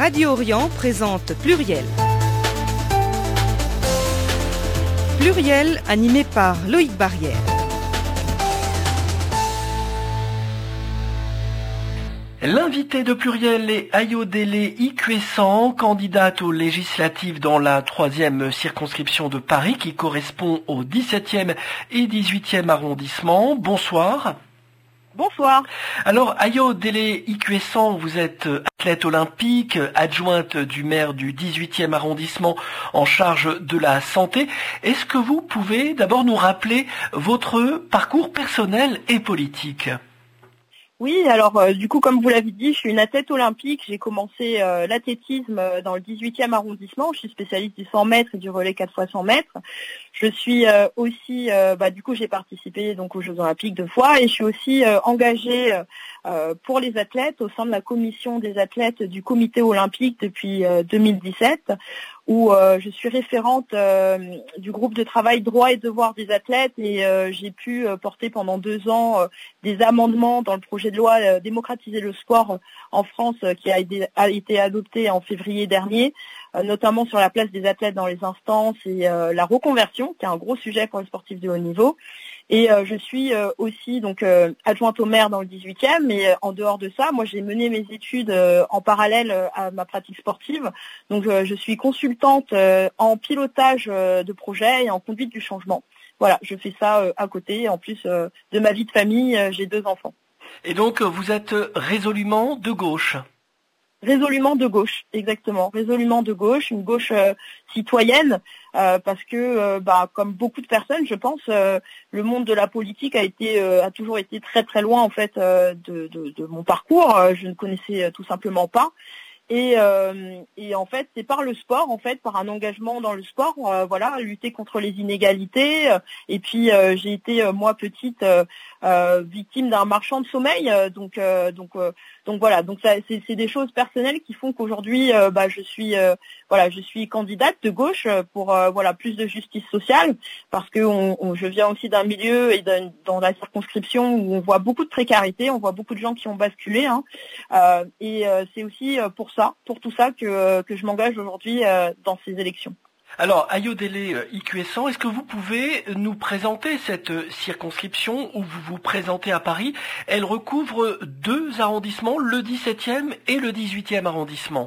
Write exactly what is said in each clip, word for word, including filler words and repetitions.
Radio Orient présente Pluriel. Pluriel animé par Loïc Barrière. L'invité de Pluriel est Ayodele Ikwessan, candidate aux législatives dans la troisième circonscription de Paris qui correspond au dix-septième et dix-huitième arrondissement. Bonsoir. Bonsoir. Alors Ayodele Ikwessan, vous êtes athlète olympique, adjointe du maire du dix-huitième arrondissement en charge de la santé. Est-ce que vous pouvez d'abord nous rappeler votre parcours personnel et politique ? Oui, alors euh, du coup, comme vous l'avez dit, je suis une athlète olympique. J'ai commencé euh, l'athlétisme dans le dix-huitième arrondissement. Je suis spécialiste du cent mètres et du relais quatre fois cent mètres. Je suis euh, aussi, euh, bah, du coup, j'ai participé donc aux Jeux olympiques deux fois et je suis aussi euh, engagée euh, pour les athlètes au sein de la commission des athlètes du comité olympique depuis euh, deux mille dix-sept. Où euh, je suis référente euh, du groupe de travail droits et devoirs des athlètes et euh, j'ai pu euh, porter pendant deux ans euh, des amendements dans le projet de loi euh, démocratiser le sport en France euh, qui a été, a été adopté en février dernier, euh, notamment sur la place des athlètes dans les instances et euh, la reconversion, qui est un gros sujet pour les sportifs de haut niveau. Et euh, je suis euh, aussi donc euh, adjointe au maire dans le dix-huitième, mais euh, en dehors de ça, moi j'ai mené mes études euh, en parallèle euh, à ma pratique sportive. Donc euh, je suis consultante euh, en pilotage euh, de projet et en conduite du changement. Voilà, je fais ça euh, à côté. En plus euh, de ma vie de famille, euh, j'ai deux enfants. Et donc vous êtes résolument de gauche ? Résolument de gauche, exactement. Résolument de gauche, une gauche euh, citoyenne, euh, parce que, euh, bah, comme beaucoup de personnes, je pense, euh, le monde de la politique a été, euh, a toujours été très très loin en fait euh, de, de, de mon parcours. Euh, je ne connaissais euh, tout simplement pas. Et, euh, et en fait, c'est par le sport, en fait, par un engagement dans le sport, euh, voilà, lutter contre les inégalités. Euh, et puis, euh, j'ai été euh, moi petite euh, euh, victime d'un marchand de sommeil, euh, donc, euh, donc, euh, donc voilà. Donc ça, c'est, c'est des choses personnelles qui font qu'aujourd'hui, euh, bah, je suis, euh, voilà, je suis candidate de gauche pour, euh, voilà, plus de justice sociale, parce que on, on, je viens aussi d'un milieu et d'un, dans la circonscription où on voit beaucoup de précarité, on voit beaucoup de gens qui ont basculé, hein, euh, et euh, c'est aussi pour ça, pour tout ça que, que je m'engage aujourd'hui euh, dans ces élections. Alors, Ayodele Ikwessan, est-ce que vous pouvez nous présenter cette circonscription où vous vous présentez à Paris ? Elle recouvre deux arrondissements, le dix-septième et le dix-huitième arrondissement.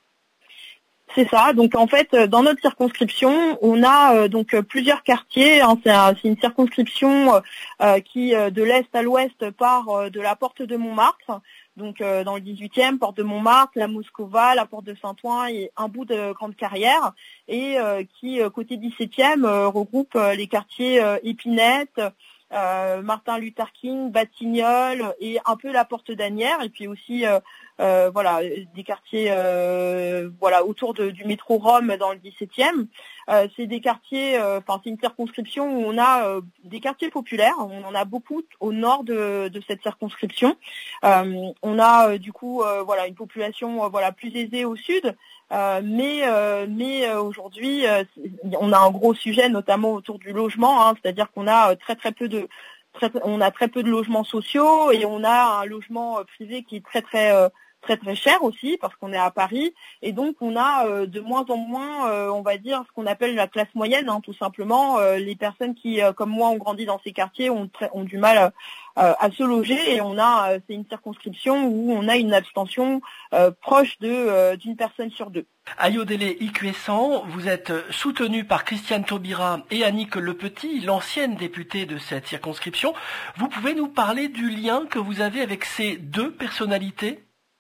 C'est ça. Donc en fait, dans notre circonscription, on a euh, donc plusieurs quartiers. Hein, c'est, un, c'est une circonscription euh, qui, euh, de l'est à l'ouest, part euh, de la porte de Montmartre. Donc euh, dans le dix-huitième, porte de Montmartre, la Moscova, la porte de Saint-Ouen et un bout de Grande Carrière, et euh, qui, euh, côté dix-septième, euh, regroupe euh, les quartiers euh, Épinette, euh, Martin Luther King, Batignolles et un peu la porte d'Asnières, et puis aussi euh, euh, voilà des quartiers euh, voilà autour de, du métro Rome dans le dix-septième. Euh, c'est des quartiers, enfin euh, c'est une circonscription où on a euh, des quartiers populaires. On en a beaucoup au nord de, de cette circonscription. Euh, on a euh, du coup euh, voilà une population euh, voilà plus aisée au sud, euh, mais euh, mais euh, aujourd'hui euh, on a un gros sujet notamment autour du logement, hein, c'est-à-dire qu'on a euh, très très peu de très, on a très peu de logements sociaux et on a un logement euh, privé qui est très très euh, très très cher aussi parce qu'on est à Paris, et donc on a euh, de moins en moins euh, on va dire ce qu'on appelle la classe moyenne, hein, tout simplement. Euh, les personnes qui euh, comme moi ont grandi dans ces quartiers ont, très, ont du mal euh, à se loger, et on a euh, c'est une circonscription où on a une abstention euh, proche de euh, d'une personne sur deux. Ayodele Ikwessan, vous êtes soutenue par Christiane Taubira et Annick Lepetit, l'ancienne députée de cette circonscription. Vous pouvez nous parler du lien que vous avez avec ces deux personnalités ?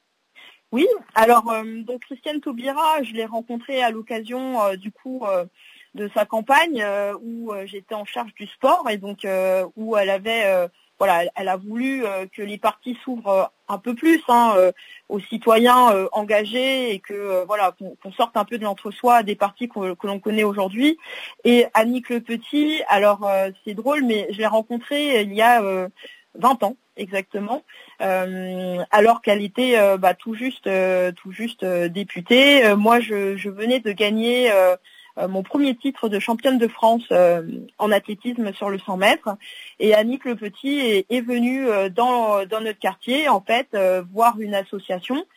Oui, alors euh, donc Christiane Taubira, je l'ai rencontrée à l'occasion euh, du coup euh, de sa campagne euh, où euh, j'étais en charge du sport, et donc euh, où elle avait euh, voilà, elle a voulu euh, que les partis s'ouvrent euh, un peu plus hein, euh, aux citoyens euh, engagés, et que euh, voilà qu'on, qu'on sorte un peu de l'entre-soi des partis que, que l'on connaît aujourd'hui. Et Annick Lepetit, alors euh, c'est drôle, mais je l'ai rencontrée il y a euh, vingt ans exactement, euh, alors qu'elle était euh, bah, tout juste, euh, tout juste euh, députée. Euh, moi, je, je venais de gagner euh, euh, mon premier titre de championne de France euh, en athlétisme sur le cent mètres, et Annick Lepetit est, est venue euh, dans, dans notre quartier en fait euh, voir une association.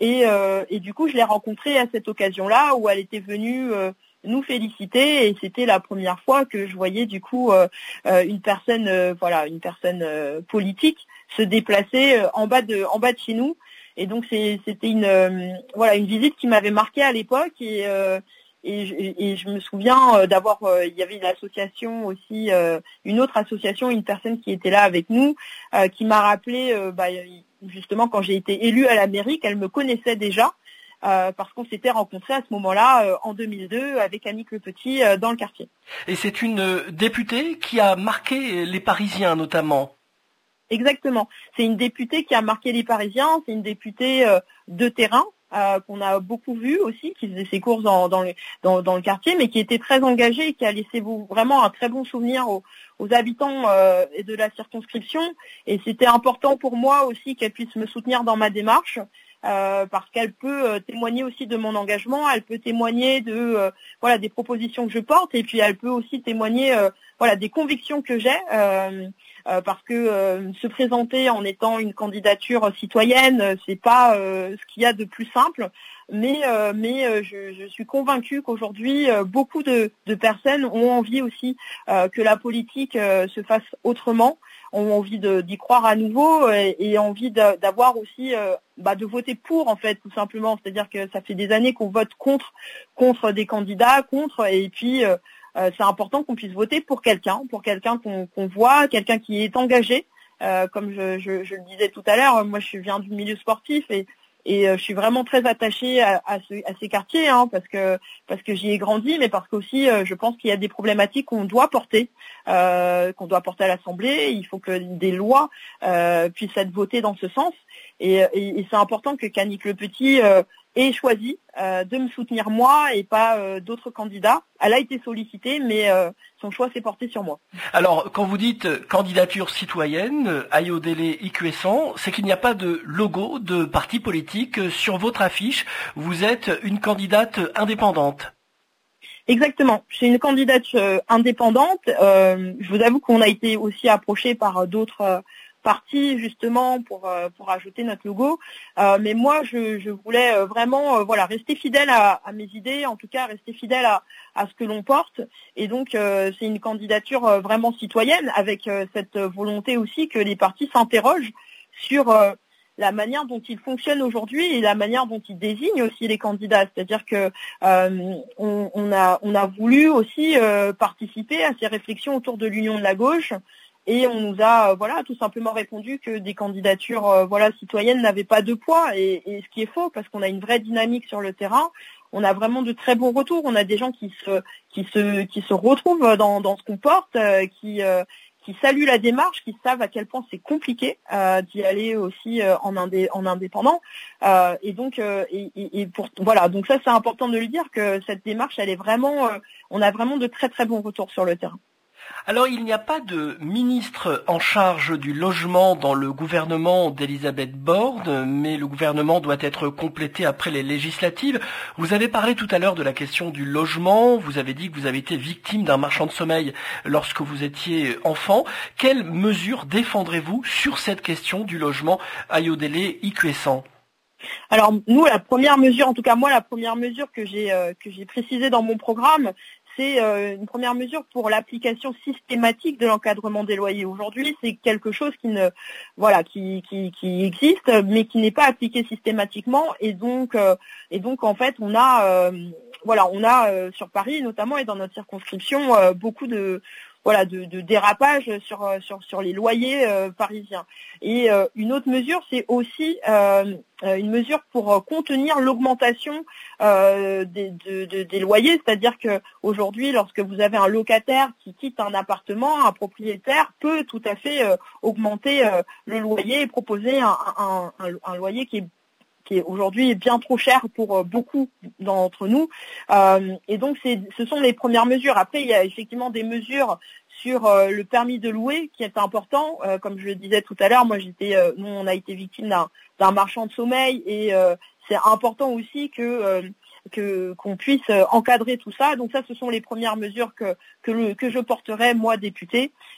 Et, euh, et du coup, je l'ai rencontrée à cette occasion-là où elle était venue euh, nous féliciter, et c'était la première fois que je voyais du coup euh, euh, une personne, euh, voilà, une personne euh, politique se déplacer euh, en bas de, en bas de chez nous. Et donc c'est, c'était une, euh, voilà, une visite qui m'avait marquée à l'époque, et, euh, et, je, et je me souviens euh, d'avoir, euh, il y avait une association aussi, euh, une autre association, une personne qui était là avec nous, euh, qui m'a rappelé, euh, bah, justement quand j'ai été élue à la mairie, qu'elle me connaissait déjà. Euh, parce qu'on s'était rencontrés à ce moment-là, euh, en deux mille deux, avec Annick Le Petit, euh, dans le quartier. Et c'est une députée qui a marqué les Parisiens notamment. Exactement. C'est une députée qui a marqué les Parisiens, c'est une députée euh, de terrain, euh, qu'on a beaucoup vue aussi, qui faisait ses courses dans, dans, le, dans, dans le quartier, mais qui était très engagée et qui a laissé vraiment un très bon souvenir aux, aux habitants euh, de la circonscription. Et c'était important pour moi aussi qu'elle puisse me soutenir dans ma démarche. Euh, parce qu'elle peut euh, témoigner aussi de mon engagement, elle peut témoigner de euh, voilà des propositions que je porte, et puis elle peut aussi témoigner euh, voilà des convictions que j'ai, euh, euh, parce que euh, se présenter en étant une candidature citoyenne, c'est pas euh, ce qu'il y a de plus simple, mais euh, mais euh, je, je suis convaincue qu'aujourd'hui euh, beaucoup de, de personnes ont envie aussi euh, que la politique euh, se fasse autrement, ont envie de, d'y croire à nouveau, et, et envie de, d'avoir aussi euh, bah, de voter pour, en fait, tout simplement. C'est-à-dire que ça fait des années qu'on vote contre contre des candidats, contre, et puis euh, euh, c'est important qu'on puisse voter pour quelqu'un, pour quelqu'un qu'on, qu'on voit, quelqu'un qui est engagé. Euh, comme je, je, je le disais tout à l'heure, moi je viens du milieu sportif, et Et euh, je suis vraiment très attachée à, à, ce, à ces quartiers, hein, parce que parce que j'y ai grandi, mais parce qu'aussi euh, je pense qu'il y a des problématiques qu'on doit porter, euh, qu'on doit porter à l'Assemblée. Il faut que des lois euh, puissent être votées dans ce sens. Et, et, et c'est important que Annick Le Petit euh, ait choisi euh, de me soutenir moi et pas euh, d'autres candidats. Elle a été sollicitée, mais euh, son choix s'est porté sur moi. Alors, quand vous dites candidature citoyenne, Ayodele Ikwesson, c'est qu'il n'y a pas de logo de parti politique sur votre affiche. Vous êtes une candidate indépendante. Exactement. Je suis une candidate euh, indépendante. Euh, je vous avoue qu'on a été aussi approché par d'autres euh, partis justement pour euh, pour ajouter notre logo. Euh, mais moi, je, je voulais euh, vraiment euh, voilà rester fidèle à, à mes idées, en tout cas rester fidèle à, à ce que l'on porte. Et donc, euh, c'est une candidature euh, vraiment citoyenne, avec euh, cette volonté aussi que les partis s'interrogent sur euh, la manière dont ils fonctionnent aujourd'hui et la manière dont ils désignent aussi les candidats. C'est-à-dire que euh, on, on a on a voulu aussi euh, participer à ces réflexions autour de l'union de la gauche, et on nous a euh, voilà tout simplement répondu que des candidatures euh, voilà citoyennes n'avaient pas de poids, et, et ce qui est faux, parce qu'on a une vraie dynamique sur le terrain. On a vraiment de très bons retours. On a des gens qui se qui se qui se retrouvent dans dans ce qu'on porte, euh, qui euh, qui saluent la démarche, qui savent à quel point c'est compliqué euh, d'y aller aussi euh, en, indé, en indépendant. Euh, et donc, euh, et, et pour, voilà, donc ça c'est important de le dire, que cette démarche, elle est vraiment, euh, on a vraiment de très très bons retours sur le terrain. Alors, il n'y a pas de ministre en charge du logement dans le gouvernement d'Elisabeth Borne, mais le gouvernement doit être complété après les législatives. Vous avez parlé tout à l'heure de la question du logement. Vous avez dit que vous avez été victime d'un marchand de sommeil lorsque vous étiez enfant. Quelles mesures défendrez-vous sur cette question du logement, Ayodele Ikwesson ? Alors, nous, la première mesure, en tout cas moi, la première mesure que j'ai euh, que j'ai précisée dans mon programme, c'est euh, une première mesure pour l'application systématique de l'encadrement des loyers. Aujourd'hui, c'est quelque chose qui ne, voilà, qui, qui, qui existe, mais qui n'est pas appliqué systématiquement. Et donc, euh, et donc, en fait, on a, euh, voilà, on a euh, sur Paris notamment et dans notre circonscription euh, beaucoup de voilà, de, de dérapage sur, sur, sur les loyers euh, parisiens. Et euh, une autre mesure, c'est aussi euh, une mesure pour contenir l'augmentation euh, des, de, de, des loyers, c'est-à-dire qu'aujourd'hui, lorsque vous avez un locataire qui quitte un appartement, un propriétaire peut tout à fait euh, augmenter euh, le loyer et proposer un, un, un, un loyer qui est qui est aujourd'hui bien trop cher pour beaucoup d'entre nous. Euh, et donc, c'est, ce sont les premières mesures. Après, il y a effectivement des mesures sur euh, le permis de louer qui est important. Euh, comme je le disais tout à l'heure, moi, j'étais, euh, nous, on a été victime d'un, d'un marchand de sommeil, et euh, c'est important aussi que euh, que qu'on puisse encadrer tout ça. Donc ça, ce sont les premières mesures que que, le, que je porterai, moi, députée.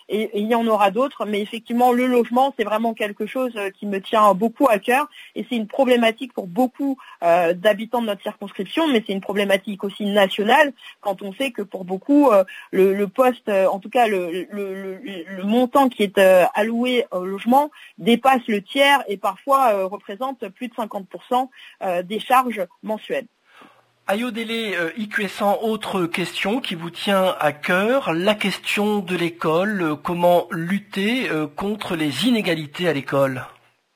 et, et il y en aura d'autres. Mais effectivement, le logement, c'est vraiment quelque chose qui me tient beaucoup à cœur et c'est une problématique pour beaucoup euh, d'habitants de notre circonscription, mais c'est une problématique aussi nationale quand on sait que pour beaucoup, euh, le, le poste, euh, en tout cas le, le, le, le montant qui est euh, alloué au logement dépasse le tiers et parfois euh, représente plus de cinquante pour cent euh, des charges mensuelles. Ayodele euh, Ikwessan, autre question qui vous tient à cœur, la question de l'école, euh, comment lutter euh, contre les inégalités à l'école?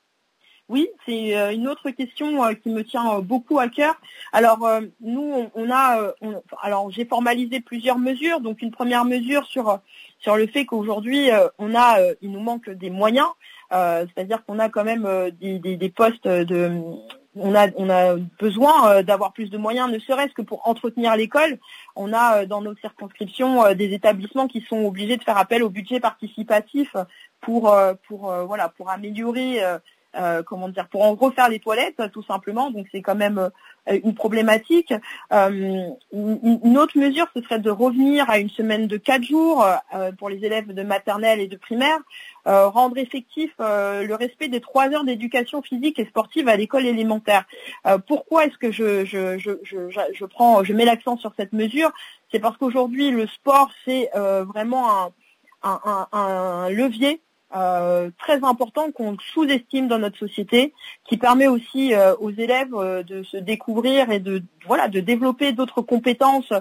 Oui, c'est euh, une autre question euh, qui me tient euh, beaucoup à cœur. Alors euh, nous, on, on a, euh, on, alors j'ai formalisé plusieurs mesures. Donc une première mesure sur sur le fait qu'aujourd'hui euh, on a, euh, il nous manque des moyens, euh, c'est-à-dire qu'on a quand même euh, des, des, des postes de On a, on a besoin d'avoir plus de moyens, ne serait-ce que pour entretenir l'école. On a dans nos circonscriptions des établissements qui sont obligés de faire appel au budget participatif pour, pour, voilà, pour améliorer, euh, comment dire, pour en refaire les toilettes, tout simplement. Donc c'est quand même une problématique. Euh, une autre mesure, ce serait de revenir à une semaine de quatre jours euh, pour les élèves de maternelle et de primaire. Euh, rendre effectif euh, le respect des trois heures d'éducation physique et sportive à l'école élémentaire. Euh, pourquoi est-ce que je, je, je, je, je, prends, je mets l'accent sur cette mesure? C'est parce qu'aujourd'hui, le sport, c'est euh, vraiment un, un, un, un levier Euh, très important qu'on sous-estime dans notre société, qui permet aussi euh, aux élèves euh, de se découvrir et de voilà de développer d'autres compétences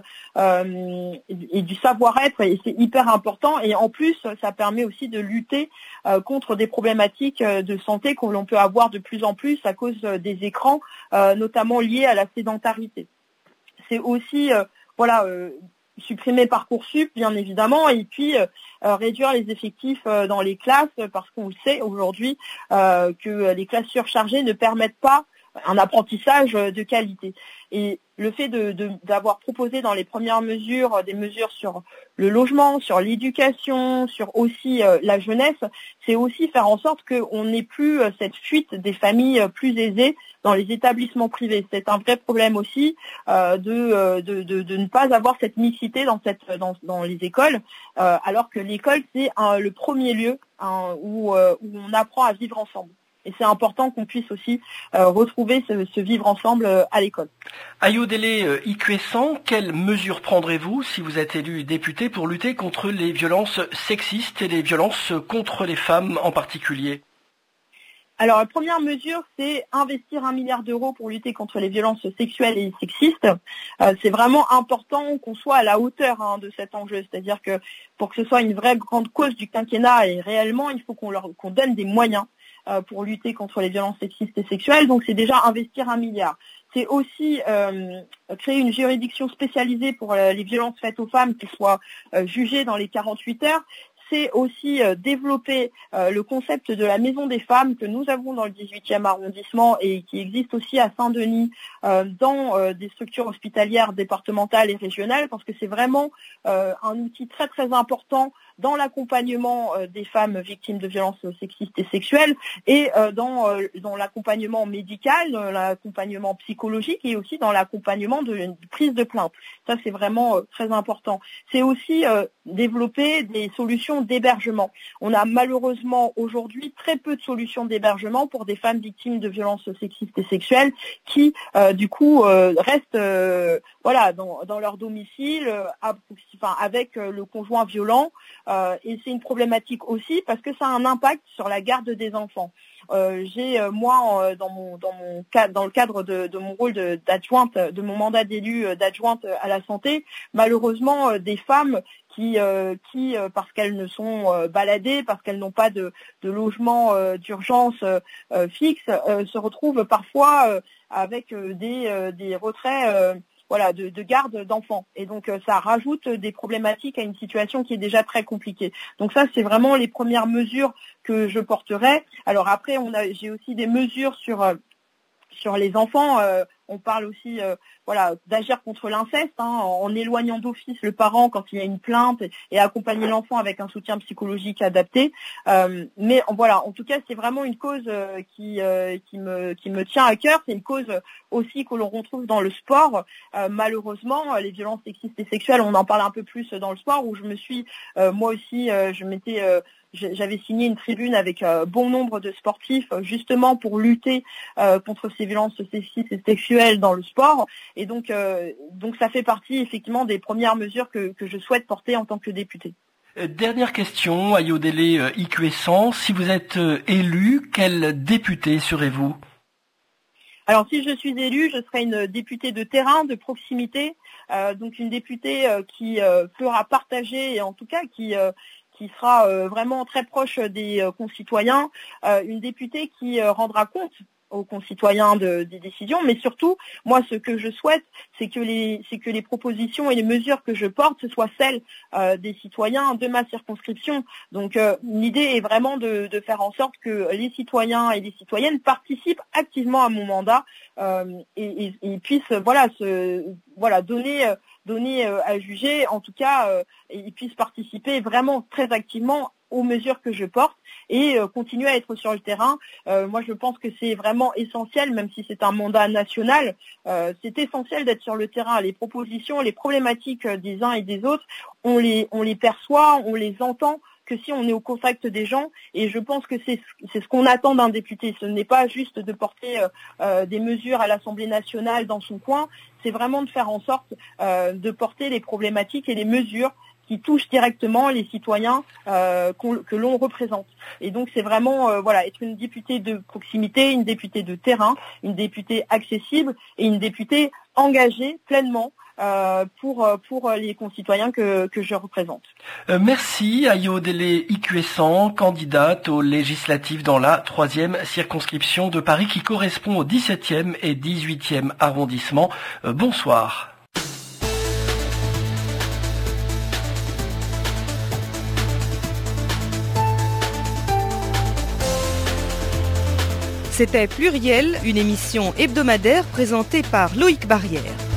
euh, et, et du savoir-être, et c'est hyper important. Et en plus, ça permet aussi de lutter euh, contre des problématiques de santé que l'on peut avoir de plus en plus à cause des écrans, euh, notamment liés à la sédentarité. C'est aussi euh, voilà euh, supprimer Parcoursup, bien évidemment, et puis euh, réduire les effectifs euh, dans les classes, parce qu'on le sait aujourd'hui euh, que les classes surchargées ne permettent pas un apprentissage de qualité. Et le fait de, de, d'avoir proposé dans les premières mesures des mesures sur le logement, sur l'éducation, sur aussi euh, la jeunesse, c'est aussi faire en sorte qu'on n'ait plus euh, cette fuite des familles plus aisées dans les établissements privés. C'est un vrai problème aussi euh, de, de, de, de ne pas avoir cette mixité dans, cette, dans, dans les écoles, euh, alors que l'école, c'est un, le premier lieu hein, où, euh, où on apprend à vivre ensemble. Et c'est important qu'on puisse aussi euh, retrouver ce, ce vivre ensemble euh, à l'école. Ayodele Ikwessan, quelles mesures prendrez-vous si vous êtes élu député pour lutter contre les violences sexistes et les violences contre les femmes en particulier? Alors, la première mesure, c'est investir un milliard d'euros pour lutter contre les violences sexuelles et sexistes. Euh, c'est vraiment important qu'on soit à la hauteur hein, de cet enjeu. C'est-à-dire que pour que ce soit une vraie grande cause du quinquennat, et réellement, il faut qu'on leur qu'on donne des moyens euh, pour lutter contre les violences sexistes et sexuelles. Donc, c'est déjà investir un milliard. C'est aussi euh, créer une juridiction spécialisée pour euh, les violences faites aux femmes qui soient euh, jugées dans les quarante-huit heures. C'est aussi euh, développer euh, le concept de la maison des femmes que nous avons dans le dix-huitième arrondissement et qui existe aussi à Saint-Denis euh, dans euh, des structures hospitalières départementales et régionales, parce que c'est vraiment euh, un outil très très important dans l'accompagnement euh, des femmes victimes de violences sexistes et sexuelles et euh, dans, euh, dans l'accompagnement médical, dans l'accompagnement psychologique et aussi dans l'accompagnement de, de prise de plainte. Ça, c'est vraiment euh, très important. C'est aussi euh, développer des solutions d'hébergement. On a malheureusement aujourd'hui très peu de solutions d'hébergement pour des femmes victimes de violences sexistes et sexuelles qui, euh, du coup, euh, restent euh, voilà, dans, dans leur domicile euh, à, enfin, avec euh, le conjoint violent. Euh, et c'est une problématique aussi parce que ça a un impact sur la garde des enfants. Euh, j'ai euh, moi euh, dans mon dans mon cadre dans le cadre de, de mon rôle de, d'adjointe, de mon mandat d'élu euh, d'adjointe à la santé, malheureusement euh, des femmes qui euh, qui euh, parce qu'elles ne sont euh, baladées, parce qu'elles n'ont pas de, de logement euh, d'urgence euh, euh, fixe, euh, se retrouvent parfois euh, avec euh, des euh, des retraits euh, voilà, de, de garde d'enfants. Et donc, euh, ça rajoute des problématiques à une situation qui est déjà très compliquée. Donc ça, c'est vraiment les premières mesures que je porterai. Alors après, on a, j'ai aussi des mesures sur euh, sur les enfants, euh, on parle aussi euh, voilà, d'agir contre l'inceste, hein, en éloignant d'office le parent quand il y a une plainte et accompagner l'enfant avec un soutien psychologique adapté. Euh, mais voilà, en tout cas, c'est vraiment une cause euh, qui, euh, qui, me, qui me tient à cœur. C'est une cause aussi que l'on retrouve dans le sport. Euh, malheureusement, les violences sexistes et sexuelles, on en parle un peu plus dans le sport, où je me suis, euh, moi aussi, euh, je m'étais... Euh, J'avais signé une tribune avec euh, bon nombre de sportifs justement pour lutter euh, contre ces violences sexistes et sexuelles dans le sport. Et donc, euh, donc ça fait partie effectivement des premières mesures que, que je souhaite porter en tant que députée. Dernière question, Ayodele Ikwessan. Si vous êtes élu, quel député serez-vous ? Alors si je suis élue, je serai une députée de terrain, de proximité, euh, donc une députée euh, qui euh, fera partager et en tout cas qui... Euh, qui sera euh, vraiment très proche des euh, concitoyens, euh, une députée qui euh, rendra compte aux concitoyens de, des décisions, mais surtout, moi, ce que je souhaite, c'est que les, c'est que les propositions et les mesures que je porte, ce soient celles euh, des citoyens de ma circonscription. Donc, euh, l'idée est vraiment de, de faire en sorte que les citoyens et les citoyennes participent activement à mon mandat euh, et, et, et puissent, voilà, se, voilà, donner. Euh, donner euh, à juger, en tout cas, euh, ils puissent participer vraiment très activement aux mesures que je porte et euh, continuer à être sur le terrain. Euh, moi, je pense que c'est vraiment essentiel, même si c'est un mandat national, euh, c'est essentiel d'être sur le terrain. Les propositions, les problématiques des uns et des autres, on les, on les perçoit, on les entend que si on est au contact des gens, et je pense que c'est c'est ce qu'on attend d'un député. Ce n'est pas juste de porter euh, des mesures à l'Assemblée nationale dans son coin, c'est vraiment de faire en sorte euh, de porter les problématiques et les mesures qui touchent directement les citoyens euh, qu'on, que l'on représente. Et donc c'est vraiment euh, voilà, être une députée de proximité, une députée de terrain, une députée accessible et une députée engagée pleinement Euh, pour, pour les concitoyens que, que je représente. Euh, merci Ayodele Ikwessan, candidate aux législatives dans la troisième circonscription de Paris qui correspond au dix-septième et dix-huitième arrondissement. Euh, bonsoir. C'était Pluriel, une émission hebdomadaire présentée par Loïc Barrière.